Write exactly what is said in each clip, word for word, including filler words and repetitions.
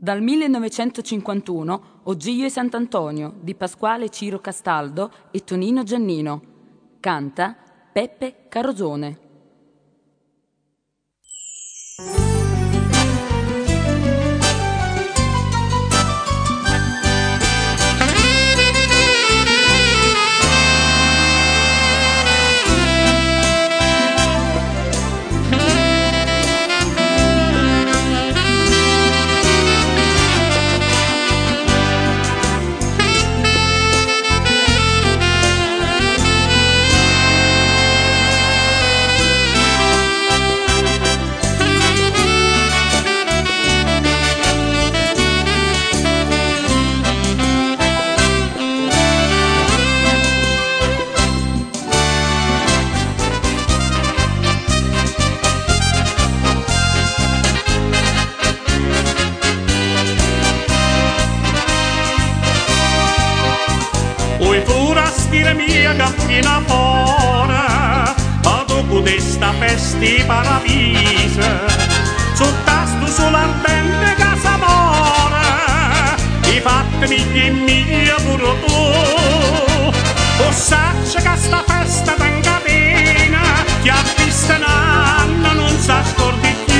Dal millenovecentocinquantuno Ogiglio e Sant'Antonio di Pasquale Ciro Castaldo e Tonino Giannino. Canta Peppe Carosone. Oi forastire mia cammina fora, ma dopo questa festa paravisa, soltanto sull'ardente casa mora, i fatti miglia e miglia pure tu. O saccia che sta festa tenga pena, chi ha visto un anno non sa scordi più.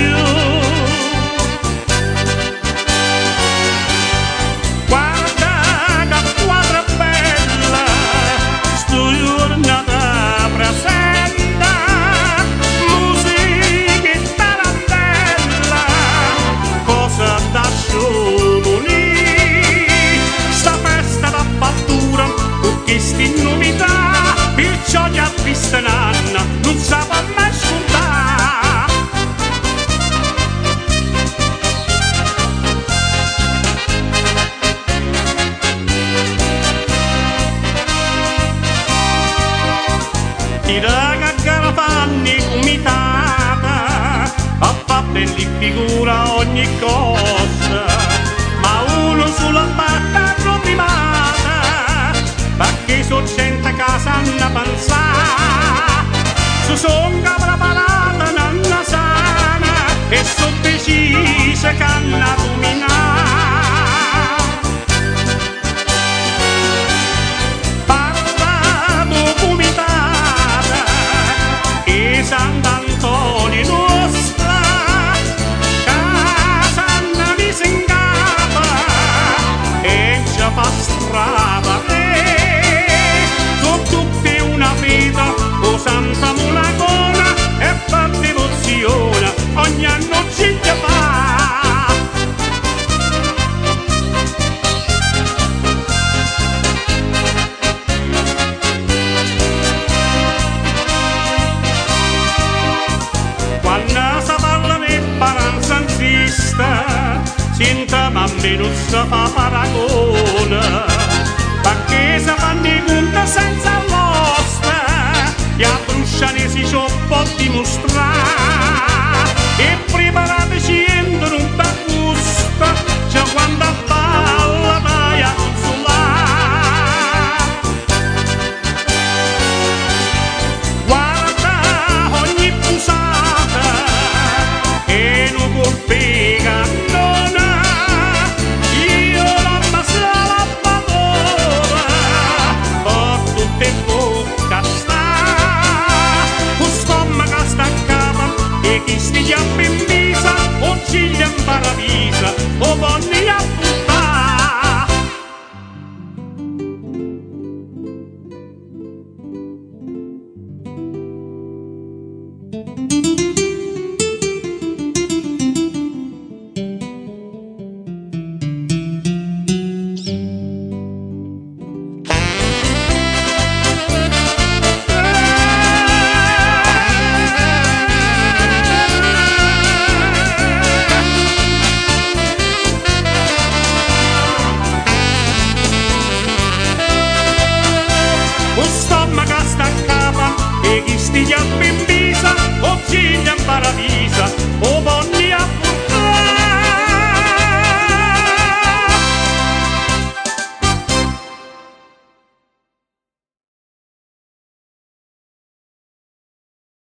Queste novità, perciò già vista nanna, non sa mai scordare. Ti raga caravanni comitata, a fa belli figura ogni cosa, ma uno sulla batta rovimata, perché so gente casa hanno pensato, su son capra parata nanna sana e so decise che hanno dominato. Parlato comitata e Sant'Antonio nostra, casa hanno mise in capa e già fa strada. O Santa Monacona e fa devozione, ogni anno ci fa. Quando si parla di paranza insista, senta ma non si fa paragone, perché si fanno i conti senza l'osta, e a Brusciane si ciò può dimostrare, e preparateci entro un bel gusto, già quando a balla vai a consolare. Guarda ogni pusata e non colpe cannona, io la bassa la padova, porto tutte bocca sta. E chi stia in visa, o ciglia in paravisa, o